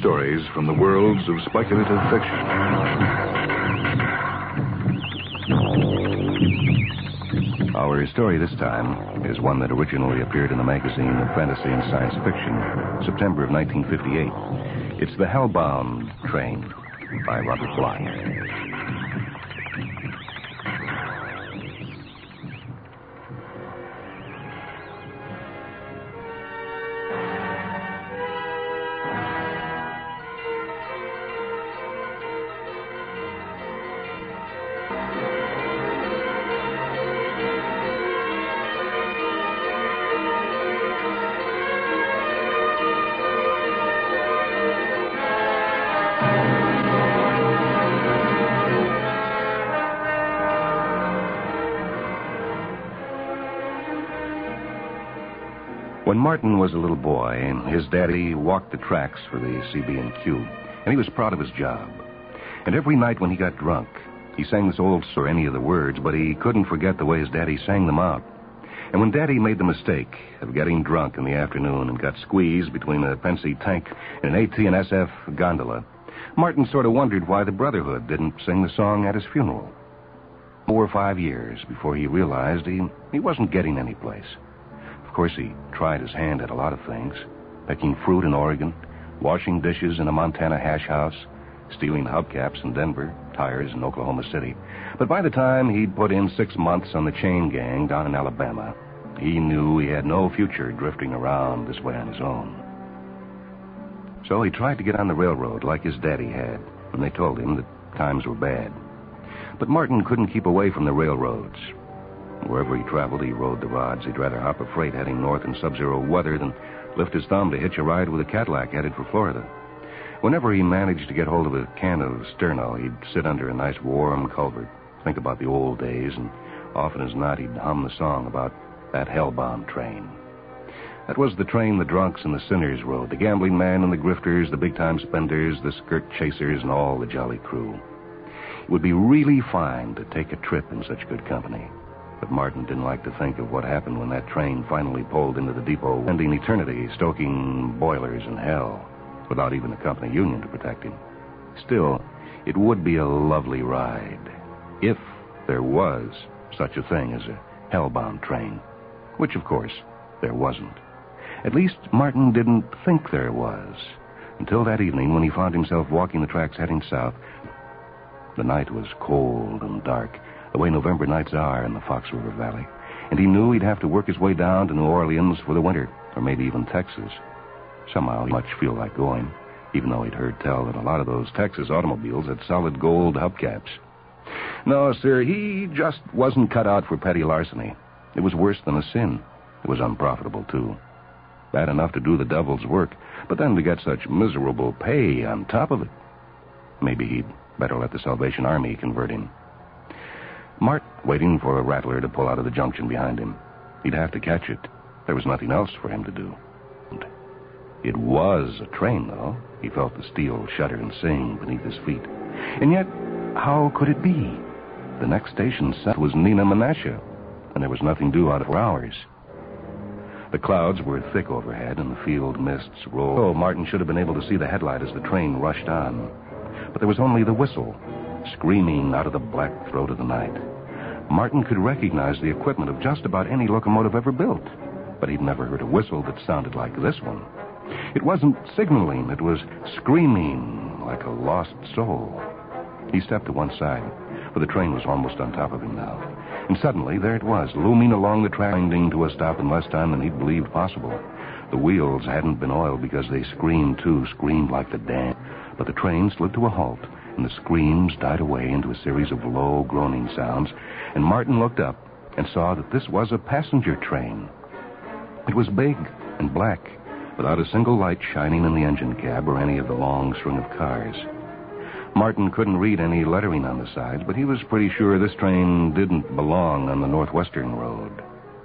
stories from the worlds of speculative fiction. Our story this time is one that originally appeared in the magazine of Fantasy and Science Fiction, September of 1958. It's The Hellbound Train by Robert Bloch. When Martin was a little boy, his daddy walked the tracks for the CB&Q, and he was proud of his job. And every night when he got drunk, he sang this old song, or any of the words, but he couldn't forget the way his daddy sang them out. And when Daddy made the mistake of getting drunk in the afternoon and got squeezed between a Pennsy tank and an AT&SF gondola, Martin sort of wondered why the Brotherhood didn't sing the song at his funeral. 4 or 5 years before he realized he wasn't getting any place. Of course, he tried his hand at a lot of things. Picking fruit in Oregon, washing dishes in a Montana hash house, stealing hubcaps in Denver, tires in Oklahoma City. But by the time he'd put in 6 months on the chain gang down in Alabama, he knew he had no future drifting around this way on his own. So he tried to get on the railroad like his daddy had, when they told him that times were bad. But Martin couldn't keep away from the railroads. Wherever he traveled, he rode the rods. He'd rather hop a freight heading north in sub-zero weather than lift his thumb to hitch a ride with a Cadillac headed for Florida. Whenever he managed to get hold of a can of Sterno, he'd sit under a nice warm culvert, think about the old days, and often as not, he'd hum the song about that hellbound train. That was the train the drunks and the sinners rode, the gambling men and the grifters, the big-time spenders, the skirt chasers, and all the jolly crew. It would be really fine to take a trip in such good company. But Martin didn't like to think of what happened when that train finally pulled into the depot, ending eternity stoking boilers in hell, without even a company union to protect him. Still, it would be a lovely ride, if there was such a thing as a hellbound train, which, of course, there wasn't. At least Martin didn't think there was, until that evening when he found himself walking the tracks heading south. The night was cold and dark, the way November nights are in the Fox River Valley, and he knew he'd have to work his way down to New Orleans for the winter, or maybe even Texas. Somehow, he'd much feel like going, even though he'd heard tell that a lot of those Texas automobiles had solid gold hubcaps. No, sir, he just wasn't cut out for petty larceny. It was worse than a sin. It was unprofitable, too. Bad enough to do the devil's work, but then to get such miserable pay on top of it. Maybe he'd better let the Salvation Army convert him. Mart waiting for a rattler to pull out of the junction behind him. He'd have to catch it. There was nothing else for him to do. It was a train, though. He felt the steel shudder and sing beneath his feet. And yet, how could it be? The next station south was Nina Menasha, and there was nothing due out of 4 hours. The clouds were thick overhead, and the field mists rolled. Oh, Martin should have been able to see the headlight as the train rushed on. But there was only the whistle, screaming out of the black throat of the night. Martin could recognize the equipment of just about any locomotive ever built, but he'd never heard a whistle that sounded like this one. It wasn't signaling, it was screaming like a lost soul. He stepped to one side, for the train was almost on top of him now. And suddenly, there it was, looming along the track, winding to a stop in less time than he'd believed possible. The wheels hadn't been oiled because they screamed like the damned. But the train slid to a halt, and the screams died away into a series of low, groaning sounds, and Martin looked up and saw that this was a passenger train. It was big and black, without a single light shining in the engine cab or any of the long string of cars. Martin couldn't read any lettering on the sides, but he was pretty sure this train didn't belong on the Northwestern Road.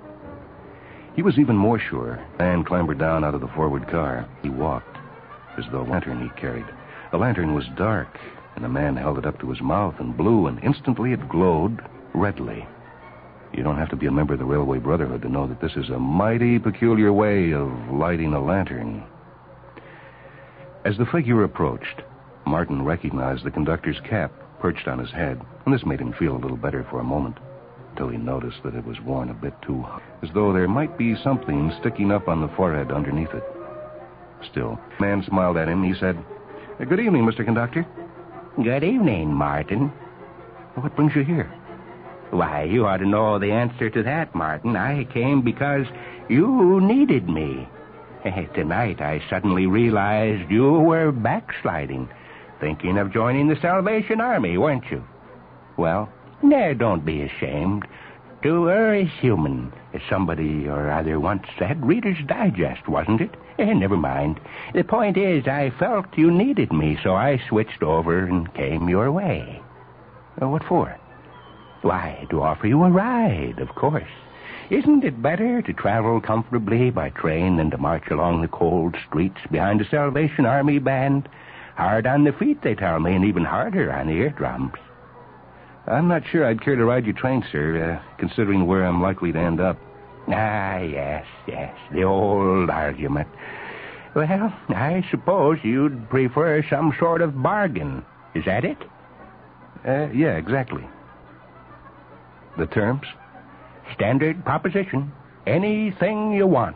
He was even more sure. Dan clambered down out of the forward car. He walked, as though a lantern he carried. The lantern was dark, and the man held it up to his mouth and blew, and instantly it glowed redly. You don't have to be a member of the Railway Brotherhood to know that this is a mighty peculiar way of lighting a lantern. As the figure approached, Martin recognized the conductor's cap perched on his head, and this made him feel a little better for a moment, until he noticed that it was worn a bit too high, as though there might be something sticking up on the forehead underneath it. Still, the man smiled at him. He said, "Good evening, Mr. Conductor." Good evening, Martin. "What brings you here?" Why, you ought to know the answer to that, Martin. I came because you needed me. Tonight, I suddenly realized you were backsliding, thinking of joining the Salvation Army, weren't you? Well, now don't be ashamed. To err is human, as somebody or other once said. Reader's Digest, wasn't it? Never mind. The point is, I felt you needed me, so I switched over and came your way. What for? Why, to offer you a ride, of course. Isn't it better to travel comfortably by train than to march along the cold streets behind a Salvation Army band? Hard on the feet, they tell me, and even harder on the eardrums. I'm not sure I'd care to ride your train, sir, considering where I'm likely to end up. Yes, the old argument. Well, I suppose you'd prefer some sort of bargain. Is that it? Yeah, exactly. The terms? Standard proposition. Anything you want.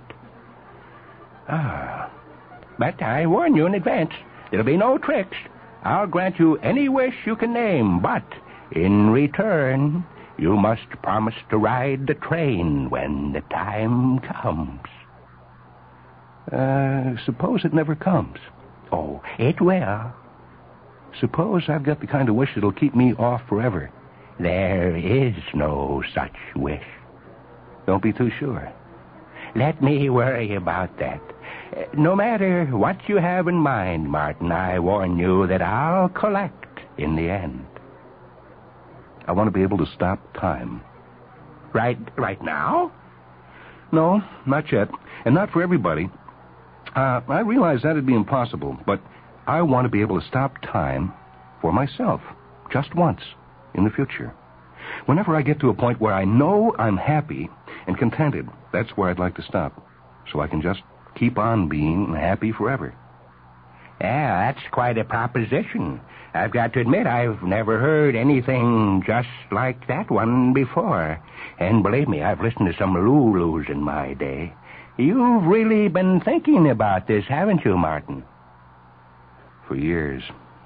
But I warn you in advance. There'll be no tricks. I'll grant you any wish you can name, but in return, you must promise to ride the train when the time comes. Suppose it never comes. Oh, it will. Suppose I've got the kind of wish that'll keep me off forever. There is no such wish. Don't be too sure. Let me worry about that. No matter what you have in mind, Martin, I warn you that I'll collect in the end. I want to be able to stop time. Right now? No, not yet. And not for everybody. I realize that'd be impossible, but I want to be able to stop time for myself, just once, in the future. Whenever I get to a point where I know I'm happy and contented, that's where I'd like to stop, so I can just keep on being happy forever. Yeah, that's quite a proposition. I've got to admit, I've never heard anything just like that one before. And believe me, I've listened to some Lulus in my day. You've really been thinking about this, haven't you, Martin? For years.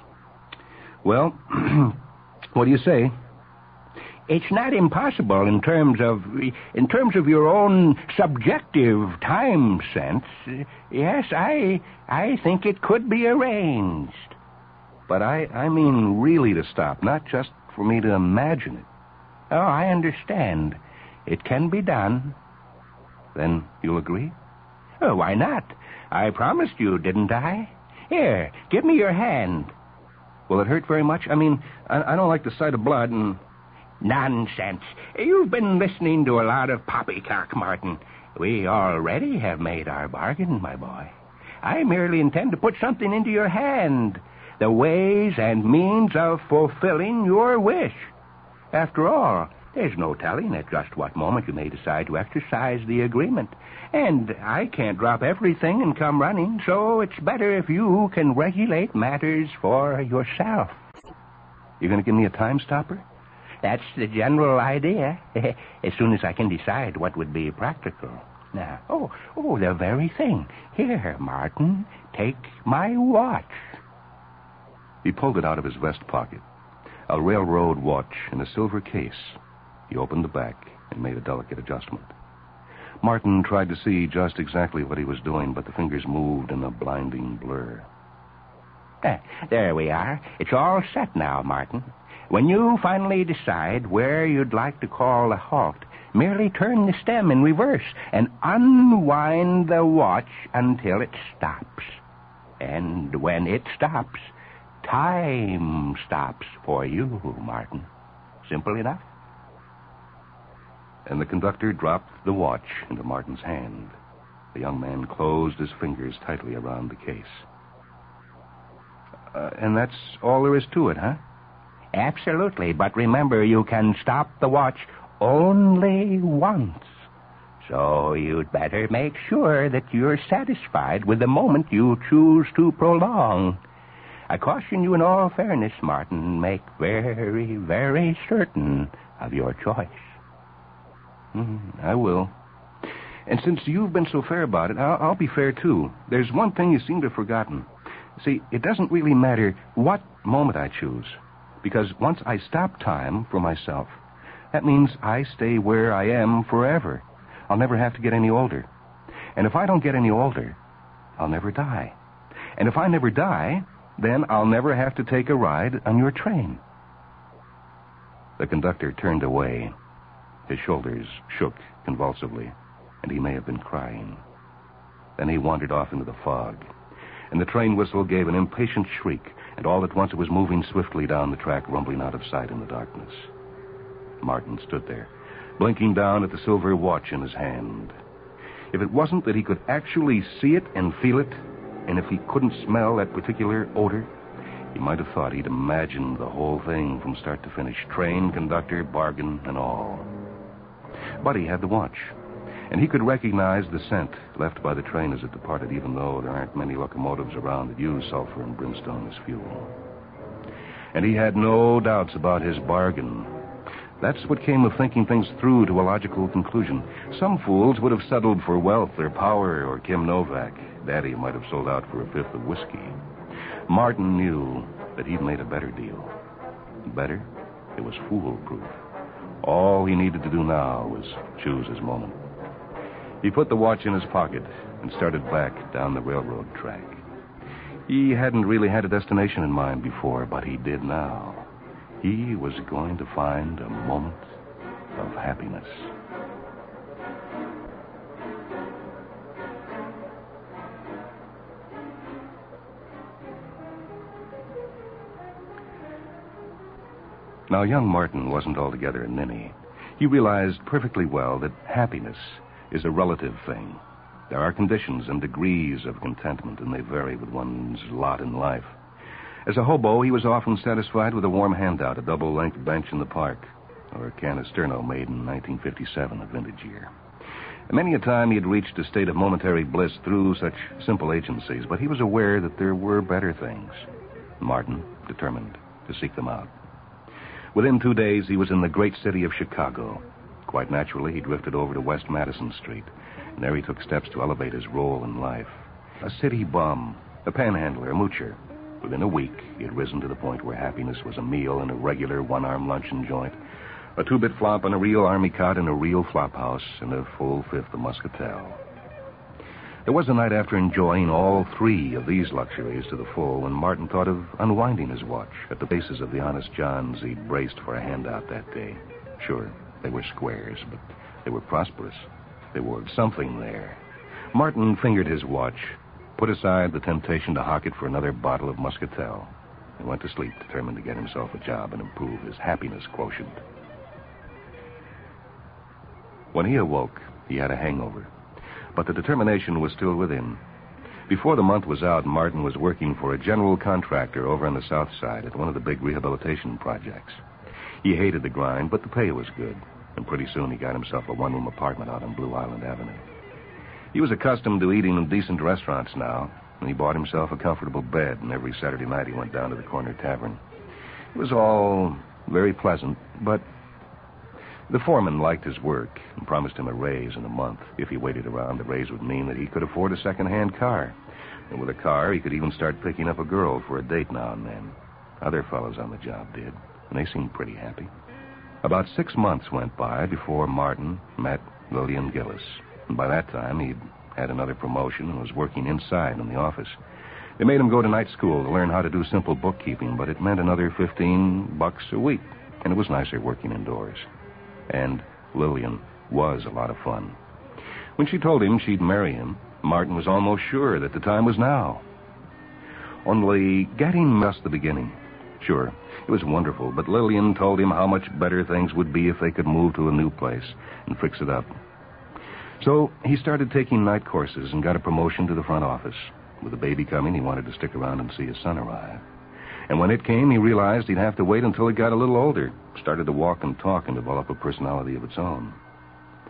Well, what do you say? It's not impossible in terms of your own subjective time sense. Yes, I think it could be arranged. But I mean really to stop, not just for me to imagine it. Oh, I understand. It can be done. Then you'll agree? Oh, why not? I promised you, didn't I? Here, give me your hand. Will it hurt very much? I mean, I don't like the sight of blood and... Nonsense. You've been listening to a lot of poppycock, Martin. We already have made our bargain, my boy. I merely intend to put something into your hand. The ways and means of fulfilling your wish. After all, there's no telling at just what moment you may decide to exercise the agreement. And I can't drop everything and come running, so it's better if you can regulate matters for yourself. You're going to give me a time stopper? That's the general idea. As soon as I can decide what would be practical. Now, the very thing. Here, Martin, take my watch. He pulled it out of his vest pocket. A railroad watch in a silver case. He opened the back and made a delicate adjustment. Martin tried to see just exactly what he was doing, but the fingers moved in a blinding blur. There we are. It's all set now, Martin. When you finally decide where you'd like to call a halt, merely turn the stem in reverse and unwind the watch until it stops. And when it stops, time stops for you, Martin. Simple enough. And the conductor dropped the watch into Martin's hand. The young man closed his fingers tightly around the case. And that's all there is to it, huh? Absolutely, but remember, you can stop the watch only once. So you'd better make sure that you're satisfied with the moment you choose to prolong. I caution you in all fairness, Martin, make very, very certain of your choice. I will. And since you've been so fair about it, I'll be fair, too. There's one thing you seem to have forgotten. See, it doesn't really matter what moment I choose, because once I stop time for myself, that means I stay where I am forever. I'll never have to get any older. And if I don't get any older, I'll never die. And if I never die, then I'll never have to take a ride on your train. The conductor turned away. His shoulders shook convulsively, and he may have been crying. Then he wandered off into the fog, and the train whistle gave an impatient shriek, and all at once it was moving swiftly down the track, rumbling out of sight in the darkness. Martin stood there, blinking down at the silver watch in his hand. If it wasn't that he could actually see it and feel it, and if he couldn't smell that particular odor, he might have thought he'd imagined the whole thing from start to finish, train, conductor, bargain, and all. But he had the watch, and he could recognize the scent left by the train as it departed, even though there aren't many locomotives around that use sulfur and brimstone as fuel. And he had no doubts about his bargain. That's what came of thinking things through to a logical conclusion. Some fools would have settled for wealth or power or Kim Novak. Daddy might have sold out for a fifth of whiskey. Martin knew that he'd made a better deal. Better? It was foolproof. All he needed to do now was choose his moment. He put the watch in his pocket and started back down the railroad track. He hadn't really had a destination in mind before, but he did now. He was going to find a moment of happiness. Now, young Martin wasn't altogether a ninny. He realized perfectly well that happiness is a relative thing. There are conditions and degrees of contentment, and they vary with one's lot in life. As a hobo, he was often satisfied with a warm handout, a double-length bench in the park, or a can of Sterno made in 1957, a vintage year. Many a time he had reached a state of momentary bliss through such simple agencies, but he was aware that there were better things. Martin determined to seek them out. Within 2 days, he was in the great city of Chicago. Quite naturally, he drifted over to West Madison Street, and there he took steps to elevate his role in life. A city bum, a panhandler, a moocher. Within a week, he had risen to the point where happiness was a meal in a regular one-arm luncheon joint, a two-bit flop on a real army cot in a real flop house, and a full fifth of muscatel. There was a night after enjoying all three of these luxuries to the full when Martin thought of unwinding his watch at the bases of the Honest Johns he'd braced for a handout that day. Sure, they were squares, but they were prosperous. There was something there. Martin fingered his watch, put aside the temptation to hawk it for another bottle of muscatel, and went to sleep determined to get himself a job and improve his happiness quotient. When he awoke, he had a hangover, but the determination was still within. Before the month was out, Martin was working for a general contractor over on the south side at one of the big rehabilitation projects. He hated the grind, but the pay was good, and pretty soon he got himself a one-room apartment out on Blue Island Avenue. He was accustomed to eating in decent restaurants now, and he bought himself a comfortable bed, and every Saturday night he went down to the corner tavern. It was all very pleasant, but the foreman liked his work and promised him a raise in a month. If he waited around, the raise would mean that he could afford a second-hand car. And with a car, he could even start picking up a girl for a date now and then. Other fellows on the job did, and they seemed pretty happy. About 6 months went by before Martin met Lillian Gillis. And by that time, he'd had another promotion and was working inside in the office. They made him go to night school to learn how to do simple bookkeeping, but it meant another $15 a week, and it was nicer working indoors. And Lillian was a lot of fun. When she told him she'd marry him, Martin was almost sure that the time was now. Only getting just the beginning. Sure, it was wonderful, but Lillian told him how much better things would be if they could move to a new place and fix it up. So he started taking night courses and got a promotion to the front office. With the baby coming, he wanted to stick around and see his son arrive. And when it came, he realized he'd have to wait until it got a little older, started to walk and talk and develop a personality of its own.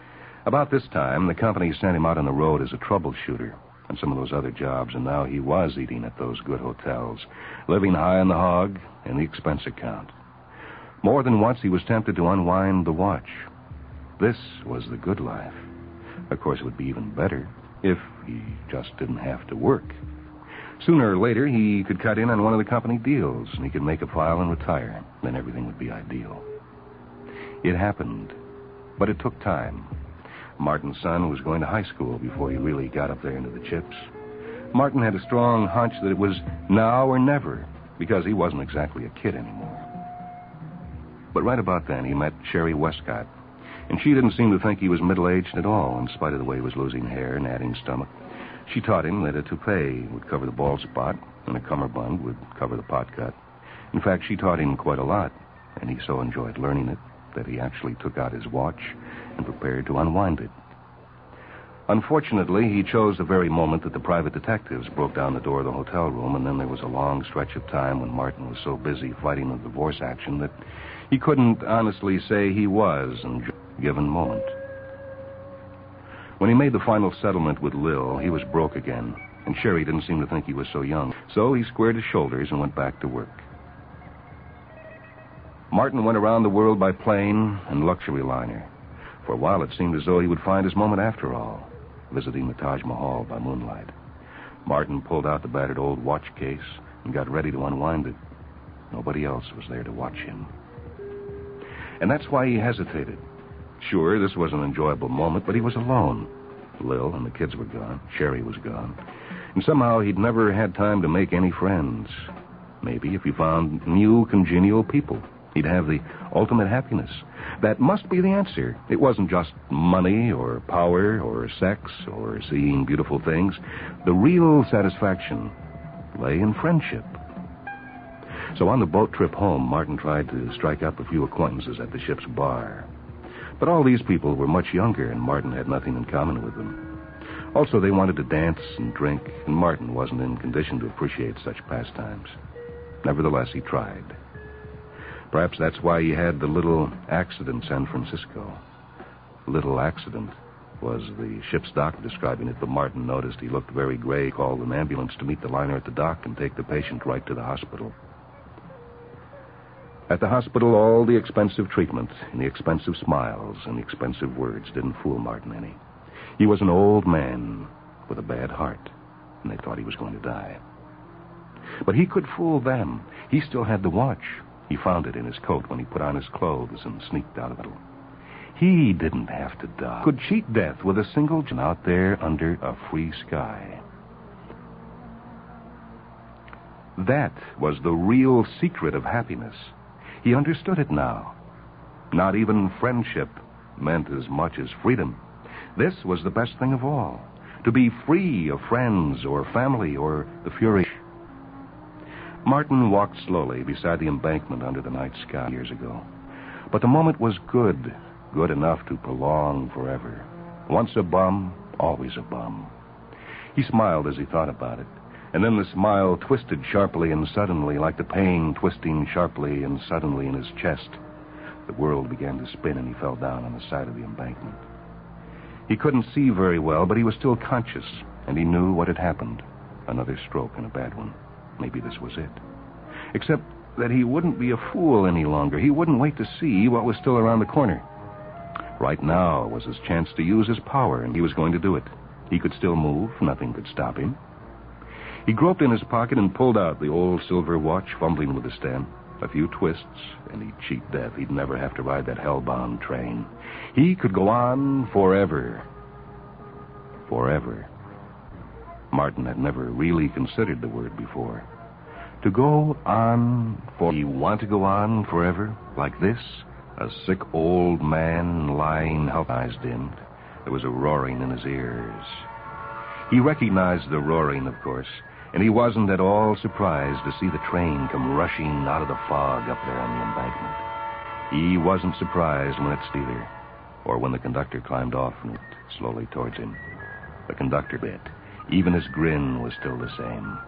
About this time, the company sent him out on the road as a troubleshooter on some of those other jobs, and now he was eating at those good hotels, living high on the hog and the expense account. More than once he was tempted to unwind the watch. This was the good life. Of course, it would be even better if he just didn't have to work. Sooner or later, he could cut in on one of the company deals, and he could make a file and retire. Then everything would be ideal. It happened, but it took time. Martin's son was going to high school before he really got up there into the chips. Martin had a strong hunch that it was now or never, because he wasn't exactly a kid anymore. But right about then, he met Sherry Westcott, and she didn't seem to think he was middle-aged at all, in spite of the way he was losing hair and adding stomach. She taught him that a toupee would cover the bald spot, and a cummerbund would cover the pot cut. In fact, she taught him quite a lot, and he so enjoyed learning it that he actually took out his watch and prepared to unwind it. Unfortunately, he chose the very moment that the private detectives broke down the door of the hotel room, and then there was a long stretch of time when Martin was so busy fighting a divorce action that he couldn't honestly say he was enjoying a given moment. When he made the final settlement with Lil, he was broke again, and Sherry didn't seem to think he was so young, so he squared his shoulders and went back to work. Martin went around the world by plane and luxury liner. For a while, it seemed as though he would find his moment after all, visiting the Taj Mahal by moonlight. Martin pulled out the battered old watch case and got ready to unwind it. Nobody else was there to watch him. And that's why he hesitated. Sure, this was an enjoyable moment, but he was alone. Lil and the kids were gone. Sherry was gone. And somehow he'd never had time to make any friends. Maybe if he found new, congenial people, he'd have the ultimate happiness. That must be the answer. It wasn't just money or power or sex or seeing beautiful things. The real satisfaction lay in friendship. So on the boat trip home, Martin tried to strike up a few acquaintances at the ship's bar. But all these people were much younger, and Martin had nothing in common with them. Also, they wanted to dance and drink, and Martin wasn't in condition to appreciate such pastimes. Nevertheless, he tried. Perhaps that's why he had the little accident in San Francisco. Little accident was the ship's doctor describing it, but Martin noticed he looked very gray, called an ambulance to meet the liner at the dock and take the patient right to the hospital. At the hospital, all the expensive treatment and the expensive smiles and the expensive words didn't fool Martin any. He was an old man with a bad heart, and they thought he was going to die. But he could fool them. He still had the watch. He found it in his coat when he put on his clothes and sneaked out of it. He didn't have to die. Could cheat death with a single jump out there under a free sky. That was the real secret of happiness. He understood it now. Not even friendship meant as much as freedom. This was the best thing of all. To be free of friends or family or the fury. Martin walked slowly beside the embankment under the night sky years ago. But the moment was good enough to prolong forever. Once a bum, always a bum. He smiled as he thought about it. And then the smile twisted sharply and suddenly, like the pain twisting sharply and suddenly in his chest. The world began to spin, and he fell down on the side of the embankment. He couldn't see very well, but he was still conscious, and he knew what had happened. Another stroke, and a bad one. Maybe this was it. Except that he wouldn't be a fool any longer. He wouldn't wait to see what was still around the corner. Right now was his chance to use his power, and he was going to do it. He could still move. Nothing could stop him. He groped in his pocket and pulled out the old silver watch, fumbling with the stem. A few twists, and he'd cheat death. He'd never have to ride that hellbound train. He could go on forever. Forever. Martin had never really considered the word before. To go on for... You want to go on forever? Like this? A sick old man lying, eyes dimmed. There was a roaring in his ears. He recognized the roaring, of course, and he wasn't at all surprised to see the train come rushing out of the fog up there on the embankment. He wasn't surprised when it either, or when the conductor climbed off and went slowly towards him. The conductor bit. Even his grin was still the same.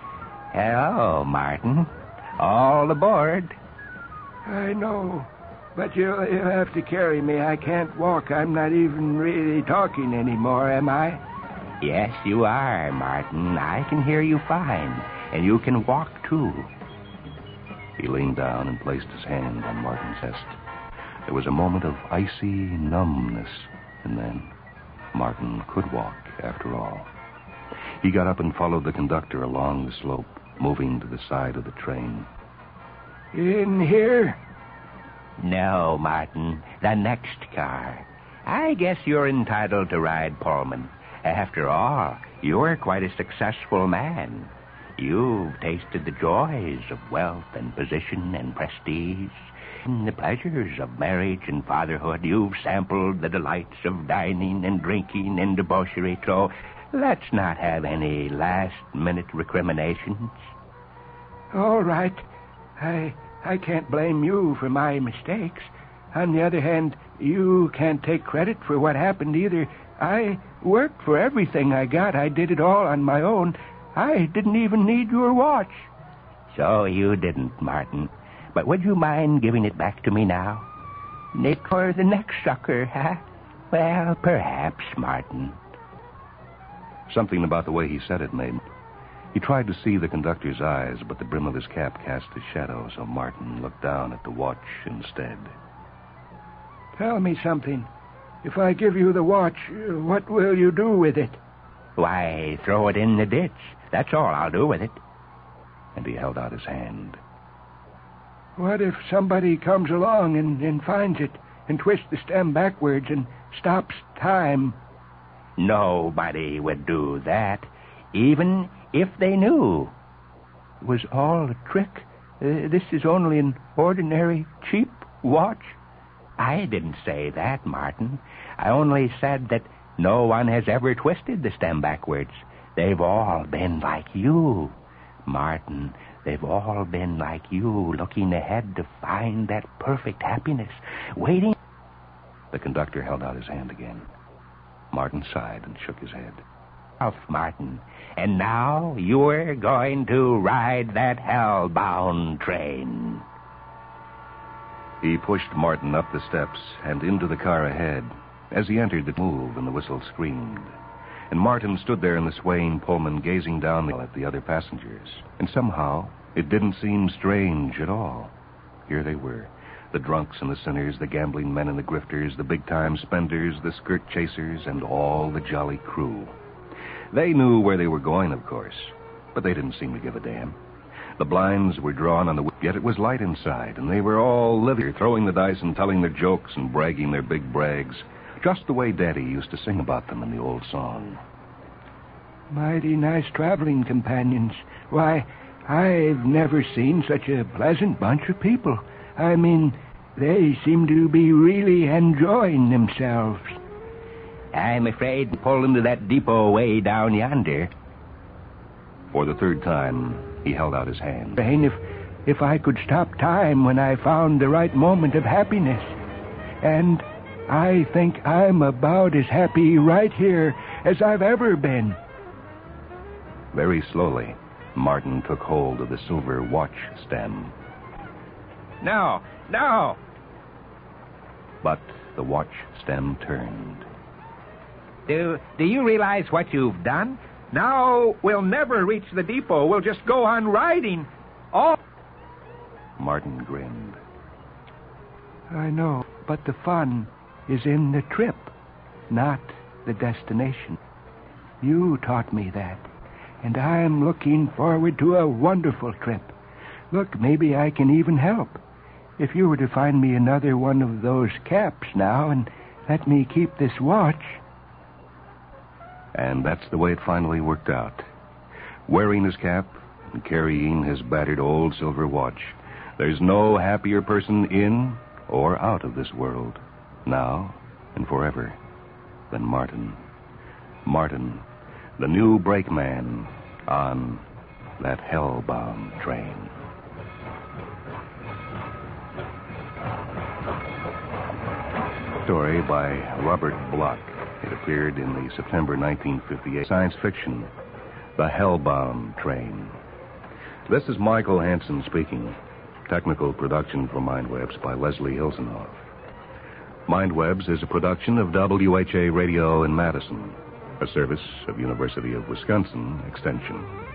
Hello, Martin. All aboard. I know. But you'll have to carry me. I can't walk. I'm not even really talking anymore, am I? Yes, you are, Martin. I can hear you fine, and you can walk, too. He leaned down and placed his hand on Martin's chest. There was a moment of icy numbness, and then Martin could walk, after all. He got up and followed the conductor along the slope, moving to the side of the train. In here? No, Martin, the next car. I guess you're entitled to ride Pullman. After all, you're quite a successful man. You've tasted the joys of wealth and position and prestige, and the pleasures of marriage and fatherhood. You've sampled the delights of dining and drinking and debauchery, so let's not have any last-minute recriminations. All right. I can't blame you for my mistakes. On the other hand, you can't take credit for what happened either. I worked for everything I got. I did it all on my own. I didn't even need your watch. So you didn't, Martin. But would you mind giving it back to me now? Nick for the next sucker, huh? Well, perhaps, Martin. Something about the way he said it made... He tried to see the conductor's eyes, but the brim of his cap cast a shadow, so Martin looked down at the watch instead. Tell me something. If I give you the watch, what will you do with it? Why, throw it in the ditch. That's all I'll do with it. And he held out his hand. What if somebody comes along and finds it and twists the stem backwards and stops time? Nobody would do that, even if they knew. It was all a trick. This is only an ordinary, cheap watch. I didn't say that, Martin. I only said that no one has ever twisted the stem backwards. They've all been like you, Martin. They've all been like you, looking ahead to find that perfect happiness, waiting. The conductor held out his hand again. Martin sighed and shook his head. Martin, and now you're going to ride that hell-bound train. He pushed Martin up the steps and into the car ahead. As he entered, the move and the whistle screamed. And Martin stood there in the swaying Pullman, gazing down at the other passengers. And somehow, it didn't seem strange at all. Here they were, the drunks and the sinners, the gambling men and the grifters, the big-time spenders, the skirt chasers, and all the jolly crew. They knew where they were going, of course, but they didn't seem to give a damn. The blinds were drawn on the... Yet it was light inside, and they were all living, throwing the dice and telling their jokes and bragging their big brags, just the way Daddy used to sing about them in the old song. Mighty nice traveling companions. Why, I've never seen such a pleasant bunch of people. I mean, they seem to be really enjoying themselves. I'm afraid to pull into that depot way down yonder. For the third time, he held out his hand. If I could stop time when I found the right moment of happiness. And I think I'm about as happy right here as I've ever been. Very slowly, Martin took hold of the silver watch stem. No! But the watch stem turned. Do you realize what you've done? Now we'll never reach the depot. We'll just go on riding. Oh! Martin grinned. I know, but the fun is in the trip, not the destination. You taught me that, and I'm looking forward to a wonderful trip. Look, maybe I can even help. If you were to find me another one of those caps now and let me keep this watch... And that's the way it finally worked out. Wearing his cap and carrying his battered old silver watch, there's no happier person in or out of this world, now and forever, than Martin. Martin, the new brakeman on that hell-bound train. Story by Robert Bloch. It appeared in the September 1958 science fiction, The Hellbound Train. This is Michael Hansen speaking. technical production for MindWebs by Leslie Hilsenoff. MindWebs is a production of WHA Radio in Madison, a service of University of Wisconsin Extension.